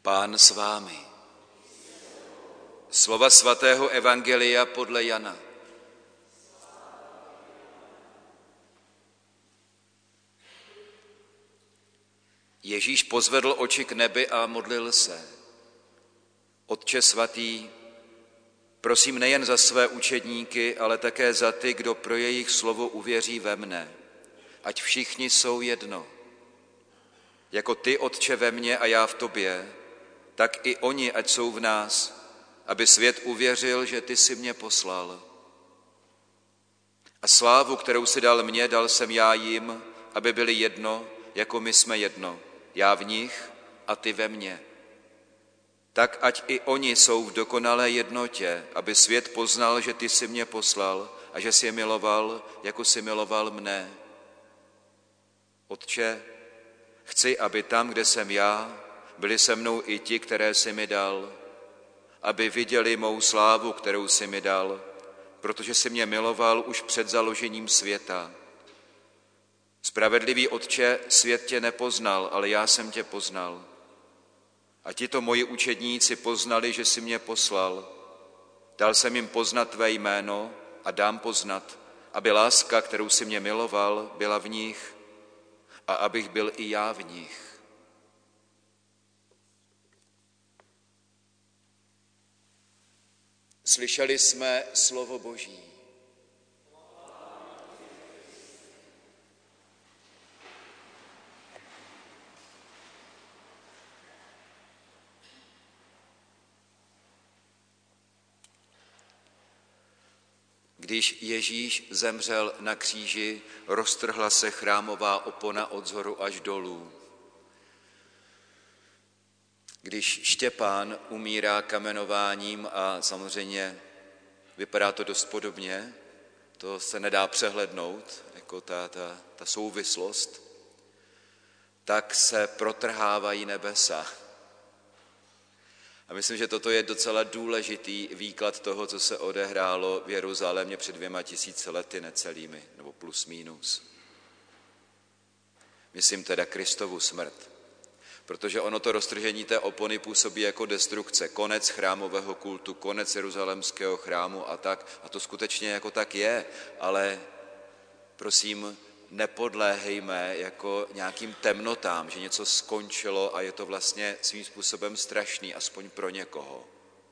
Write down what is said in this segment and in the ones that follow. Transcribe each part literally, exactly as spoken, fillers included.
Pán s vámi. Slova svatého evangelia podle Jana. Ježíš pozvedl oči k nebi a modlil se. Otče svatý, prosím nejen za své učedníky, ale také za ty, kdo pro jejich slovo uvěří ve mne. Ať všichni jsou jedno. Jako ty, Otče, ve mně a já v tobě, tak i oni, ať jsou v nás, aby svět uvěřil, že ty jsi mě poslal. A slávu, kterou si dal mně, dal jsem já jim, aby byli jedno, jako my jsme jedno. Já v nich a ty ve mně. Tak ať i oni jsou v dokonalé jednotě, aby svět poznal, že ty jsi mě poslal a že jsi je miloval, jako jsi miloval mne. Otče, chci, aby tam, kde jsem já, byli se mnou i ti, které jsi mi dal, aby viděli mou slávu, kterou jsi mi dal, protože jsi mě miloval už před založením světa. Spravedlivý Otče, svět tě nepoznal, ale já jsem tě poznal. A tito moji učedníci poznali, že jsi mě poslal. Dal jsem jim poznat tvé jméno a dám poznat, aby láska, kterou jsi mě miloval, byla v nich a abych byl i já v nich. Slyšeli jsme slovo Boží. Když Ježíš zemřel na kříži, roztrhla se chrámová opona od zhoru až dolů. Když Štěpán umírá kamenováním a samozřejmě vypadá to dost podobně, to se nedá přehlednout, jako ta, ta, ta souvislost, tak se protrhávají nebesa. A myslím, že toto je docela důležitý výklad toho, co se odehrálo v Jeruzalémě před dvěma tisíci lety necelými, nebo plus minus. Myslím teda Kristovu smrt. Protože ono to roztržení té opony působí jako destrukce, konec chrámového kultu, konec jeruzalémského chrámu a tak. A to skutečně jako tak je, ale prosím, nepodléhejme jako nějakým temnotám, že něco skončilo a je to vlastně svým způsobem strašný, aspoň pro někoho.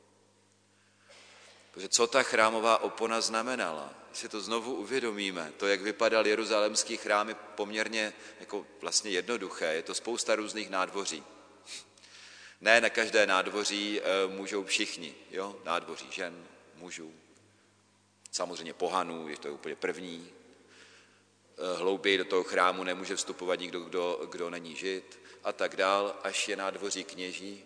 Protože co ta chrámová opona znamenala? Když si to znovu uvědomíme, to, jak vypadal jeruzalémský chrám, je poměrně jako vlastně jednoduché. Je to spousta různých nádvoří. Ne na každé nádvoří e, můžou všichni. Jo? Nádvoří žen, mužů, samozřejmě pohanů, je to úplně první. E, hlouběji do toho chrámu nemůže vstupovat nikdo, kdo, kdo není žid a tak dál, až je nádvoří kněží.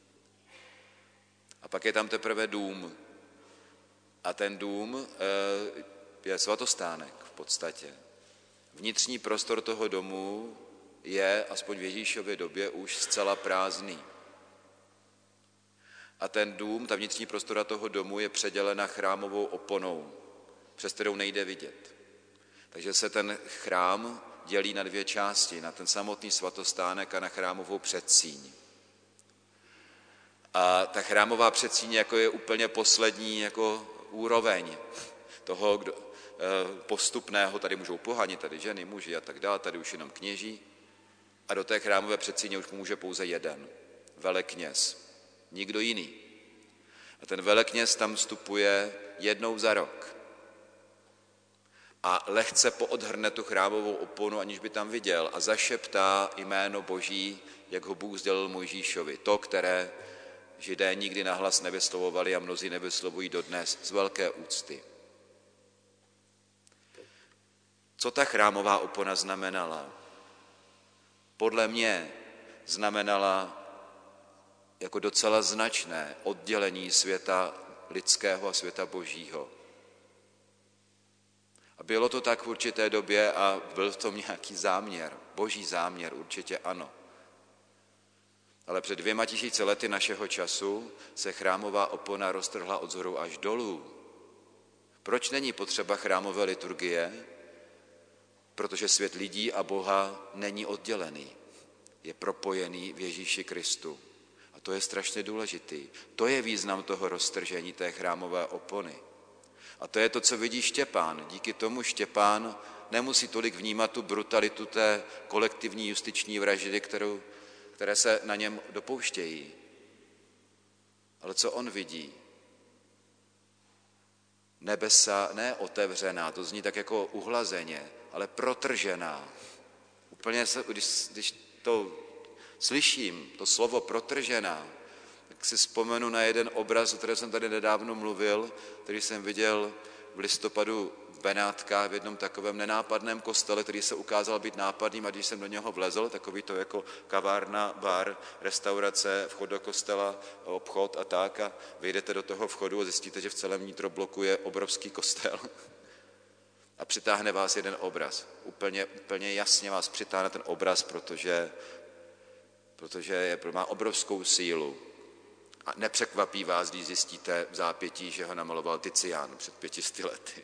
A pak je tam teprve dům. A ten dům je svatostánek v podstatě. Vnitřní prostor toho domu je, aspoň v Ježíšově době, už zcela prázdný. A ten dům, ta vnitřní prostora toho domu je předělena chrámovou oponou, přes kterou nejde vidět. Takže se ten chrám dělí na dvě části, na ten samotný svatostánek a na chrámovou předsíň. A ta chrámová předsíň jako je úplně poslední jako úroveň toho kdo, postupného, tady můžou pohani, tady ženy, muži a tak dále, tady už jenom kněží. A do té chrámové předsíně už může pouze jeden, velekněz, nikdo jiný. A ten velekněz tam vstupuje jednou za rok. A lehce poodhrne tu chrámovou oponu, aniž by tam viděl, a zašeptá jméno Boží, jak ho Bůh sdělil Mojžíšovi, to, které Židé nikdy nahlas nevyslovovali a mnozí nevyslovují dodnes z velké úcty. Co ta chrámová opona znamenala? Podle mě znamenala jako docela značné oddělení světa lidského a světa Božího. A bylo to tak v určité době a byl v tom nějaký záměr, Boží záměr, určitě ano. Ale před dvěma tisíci lety našeho času se chrámová opona roztrhla od zhoru až dolů. Proč není potřeba chrámové liturgie? Protože svět lidí a Boha není oddělený. Je propojený v Ježíši Kristu. A To je strašně důležitý. To je význam toho roztržení té chrámové opony. A to je to, co vidí Štěpán. Díky tomu Štěpán nemusí tolik vnímat tu brutalitu té kolektivní justiční vraždy, kterou, které se na něm dopouštějí. Ale co on vidí? Nebesa ne otevřená, to zní tak jako uhlazeně, ale protržená. Úplně, se, když, když to slyším, to slovo protržená, tak si vzpomenu na jeden obraz, o kterém jsem tady nedávno mluvil, který jsem viděl v listopadu v Benátkách v jednom takovém nenápadném kostele, který se ukázal být nápadným, a když jsem do něho vlezl, takový to jako kavárna, bar, restaurace, vchod do kostela, obchod a tak, a vyjdete do toho vchodu a zjistíte, že v celém vnitrobloku je obrovský kostel. A přitáhne vás jeden obraz. Úplně, úplně jasně vás přitáhne ten obraz, protože, protože je, má obrovskou sílu. A nepřekvapí vás, když zjistíte v zápětí, že ho namaloval Tizian před pětisty lety.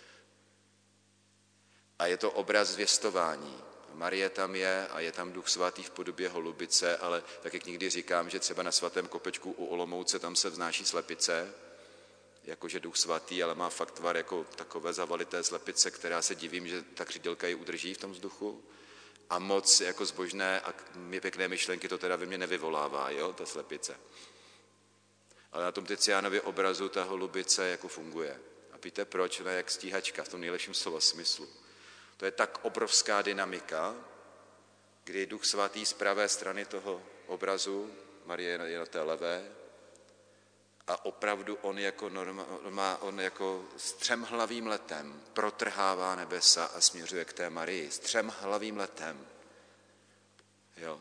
A je to obraz zvěstování. Marie tam je a je tam Duch svatý v podobě holubice, ale tak, jak někdy říkám, že třeba na svatém kopečku u Olomouce tam se vznáší slepice, jakože Duch svatý, ale má fakt tvar jako takové zavalité slepice, která se divím, že ta křídelka ji udrží v tom vzduchu. A moc jako zbožné a pěkné myšlenky to teda ve mně nevyvolává, jo, ta slepice. Ale na tom Tizianově obrazu ta holubice jako funguje. A víte proč? Ona je jak stíhačka v tom nejlepším slova smyslu. To je tak obrovská dynamika, kdy Duch svatý z pravé strany toho obrazu, Marie je na té levé, a opravdu on jako, norma, on jako střemhlavým letem protrhává nebesa a směřuje k té Marii. Střemhlavým letem. Jo.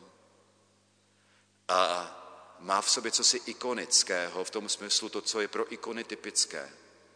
A má v sobě cosi ikonického, v tom smyslu to, co je pro ikony typické.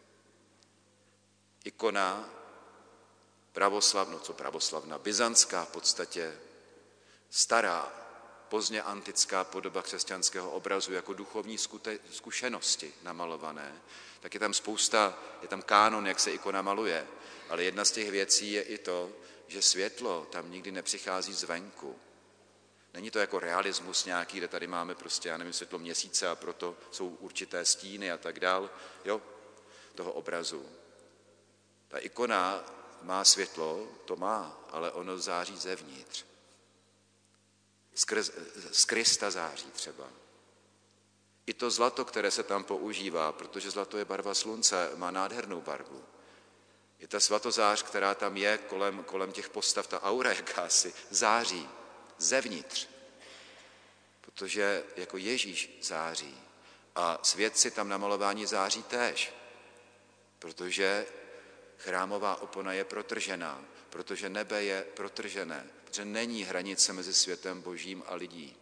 Ikona pravoslavná, co pravoslavná, byzantská v podstatě, stará, pozdně antická podoba křesťanského obrazu jako duchovní zkušenosti namalované, tak je tam spousta, je tam kánon, jak se ikona maluje, ale jedna z těch věcí je i to, že světlo tam nikdy nepřichází zvenku. Není to jako realismus nějaký, kde tady máme prostě, já nevím, světlo měsíce a proto jsou určité stíny a tak dál, jo, toho obrazu. Ta ikona má světlo, to má, ale ono září zevnitř. Skrz, z Krista září třeba. I to zlato, které se tam používá, protože zlato je barva slunce, má nádhernou barvu. I ta svatozář, která tam je kolem, kolem těch postav, ta aura jakási, září zevnitř. Protože jako Ježíš září. A svědci tam na malování září též. Protože chrámová opona je protržená, protože nebe je protržené, protože není hranice mezi světem božím a lidí.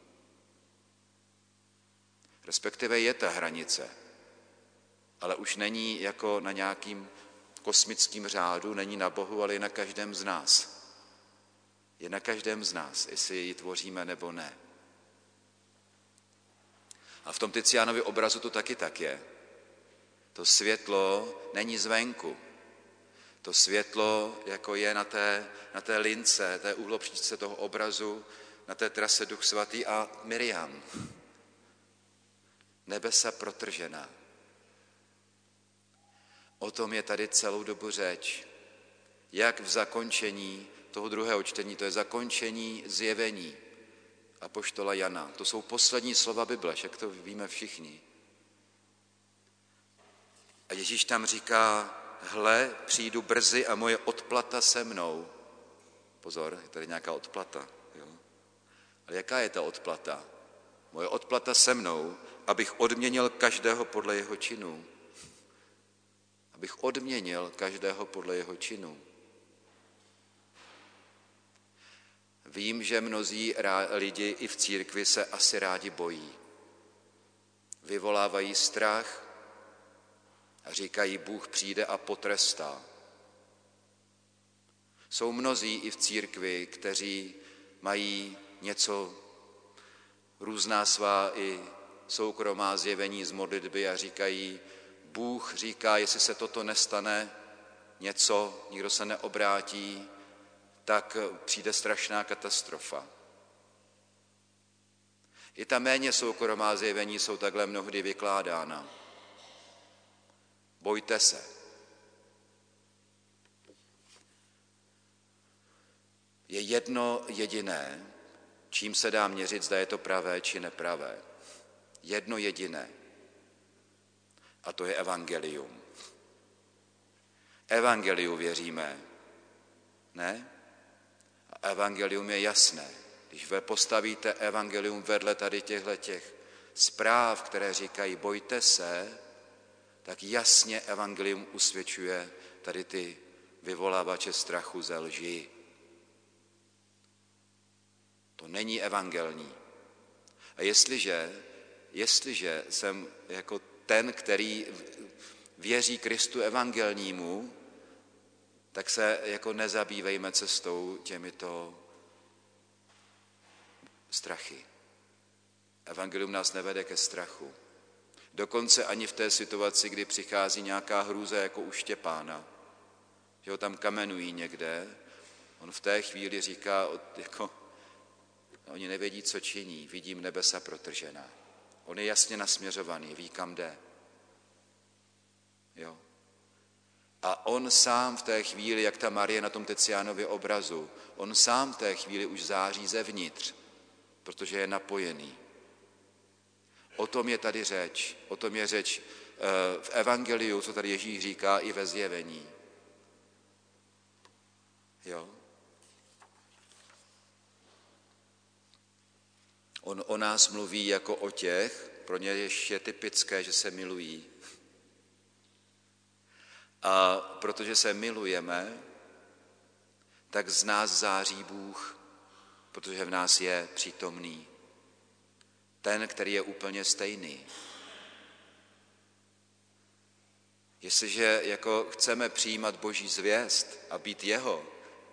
Respektive je ta hranice, ale už není jako na nějakým kosmickým řádu, není na Bohu, ale je na každém z nás. Je na každém z nás, jestli ji tvoříme nebo ne. A v tom Tizianově obrazu to taky tak je. To světlo není zvenku. To světlo, jako je na té, na té lince, té úhlopříčce toho obrazu, na té trase Duch svatý a Miriam. Nebesa protržená. O tom je tady celou dobu řeč. Jak v zakončení toho druhého čtení, to je zakončení zjevení apoštola Jana. To jsou poslední slova Bible, však to víme všichni. A Ježíš tam říká, hle, přijdu brzy a moje odplata se mnou. Pozor, je tady nějaká odplata. Jo? Ale jaká je ta odplata? Moje odplata se mnou, abych odměnil každého podle jeho činů. Abych odměnil každého podle jeho činů. Vím, že mnozí lidi i v církvi se asi rádi bojí. Vyvolávají strach a říkají, Bůh přijde a potrestá. Jsou mnozí i v církvi, kteří mají něco, různá svá i soukromá zjevení z modlitby a říkají, Bůh říká, jestli se toto nestane, něco, nikdo se neobrátí, tak přijde strašná katastrofa. I ta méně soukromá zjevení jsou takhle mnohdy vykládána. Bojte se. Je jedno jediné, čím se dá měřit, zda je to pravé či nepravé. Jedno jediné. A to je evangelium. Evangeliu věříme, ne? A evangelium je jasné. Když vy postavíte evangelium vedle tady těchto těch zpráv, které říkají bojte se, tak jasně evangelium usvědčuje tady ty vyvolávače strachu ze lži. To není evangelní. A jestliže, jestliže jsem jako ten, který věří Kristu evangelnímu, tak se jako nezabývejme cestou těmito strachy. Evangelium nás nevede ke strachu. Dokonce ani v té situaci, kdy přichází nějaká hrůza jako u Štěpána, že ho tam kamenují někde, on v té chvíli říká, jako, oni nevědí, co činí, vidím nebesa protržená. On je jasně nasměřovaný, ví, kam jde. Jo. A on sám v té chvíli, jak ta Marie na tom Ticiánově obrazu, on sám v té chvíli už září zevnitř, protože je napojený. O tom je tady řeč. O tom je řeč v evangeliu, co tady Ježíš říká, i ve zjevení. Jo? On o nás mluví jako o těch, pro ně ještě je typické, že se milují. A protože se milujeme, tak z nás září Bůh, protože v nás je přítomný. Ten, který je úplně stejný. Jestliže jako chceme přijímat Boží zvěst a být jeho,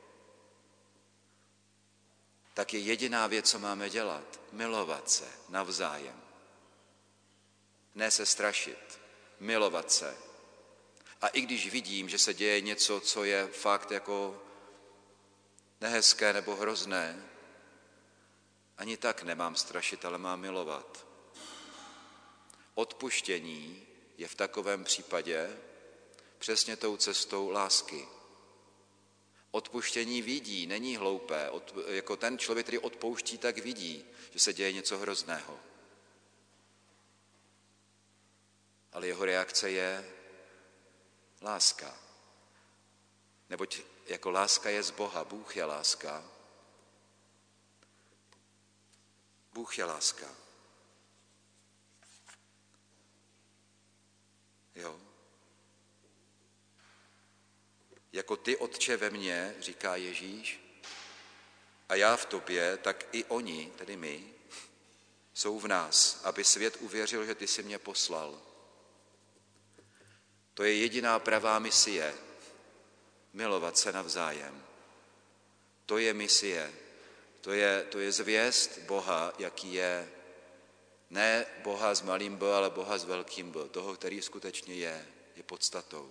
tak je jediná věc, co máme dělat, milovat se navzájem. Ne se strašit, milovat se. A i když vidím, že se děje něco, co je fakt jako nehezké nebo hrozné, ani tak nemám strašit, ale mám milovat. Odpuštění je v takovém případě přesně tou cestou lásky. Odpuštění vidí, není hloupé. Od, jako ten člověk, který odpouští, tak vidí, že se děje něco hrozného. Ale jeho reakce je láska. Neboť jako láska je z Boha, Bůh je láska. Bůh je láska. Jo. Jako ty, Otče, ve mně, říká Ježíš, a já v tobě, tak i oni, tedy my, jsou v nás, aby svět uvěřil, že ty jsi mě poslal. To je jediná pravá misie, milovat se navzájem. To je misie, to je, to je zvěst Boha, jaký je, ne Boha s malým B, ale Boha s velkým B, toho, který skutečně je, je podstatou.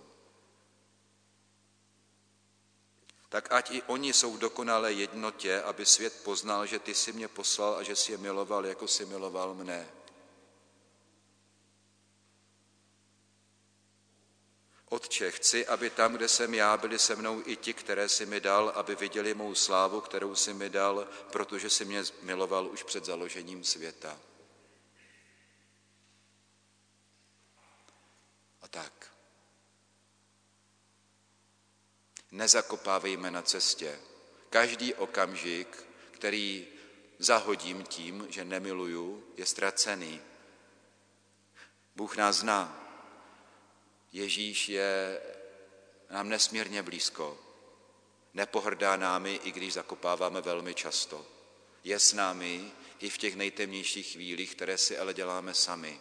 Tak ať i oni jsou v dokonalé jednotě, aby svět poznal, že ty jsi mě poslal a že jsi je miloval, jako jsi miloval mne. Otče, chci, aby tam, kde jsem já, byli se mnou i ti, které jsi mi dal, aby viděli mou slávu, kterou jsi mi dal, protože jsi mě miloval už před založením světa. A tak. Nezakopávejme na cestě. Každý okamžik, který zahodím tím, že nemiluju, je ztracený. Bůh nás zná. Ježíš je nám nesmírně blízko. Nepohrdá námi, i když zakopáváme velmi často. Je s námi i v těch nejtemnějších chvílích, které si ale děláme sami.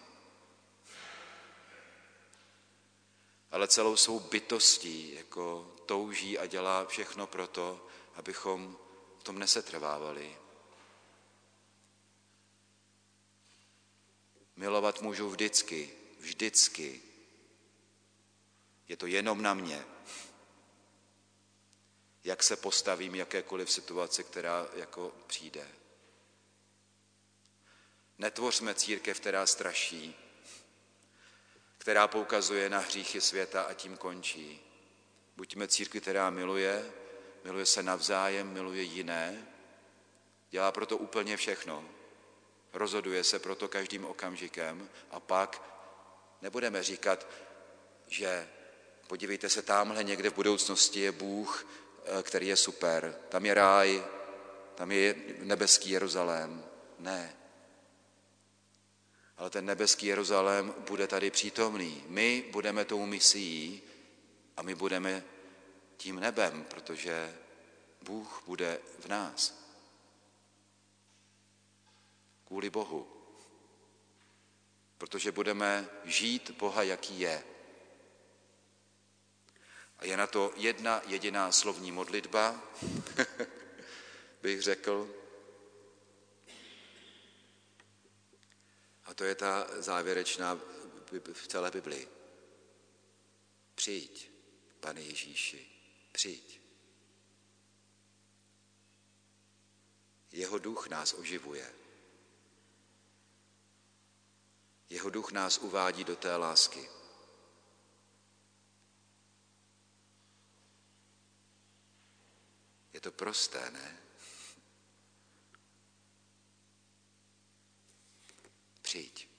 Ale celou svou bytostí jako touží a dělá všechno proto, abychom v tom nesetrvávali. Milovat můžu vždycky, vždycky. Je to jenom na mě. Jak se postavím jakékoliv situaci, která jako přijde. Netvořme církev, která straší, která poukazuje na hříchy světa a tím končí. Buďme církvi, která miluje, miluje se navzájem, miluje jiné, dělá proto úplně všechno. Rozhoduje se proto každým okamžikem a pak nebudeme říkat, že podívejte se, tamhle někde v budoucnosti je Bůh, který je super, tam je ráj, tam je nebeský Jeruzalém. Ne. Ale ten nebeský Jeruzalém bude tady přítomný. My budeme tou misií a my budeme tím nebem, protože Bůh bude v nás. Kvůli Bohu. Protože budeme žít Boha, jaký je. A je na to jedna jediná slovní modlitba, bych řekl. A to je ta závěrečná v celé Biblii. Přijď, Pane Ježíši, přijď. Jeho duch nás oživuje. Jeho duch nás uvádí do té lásky. Je to prosté, ne? Přijď.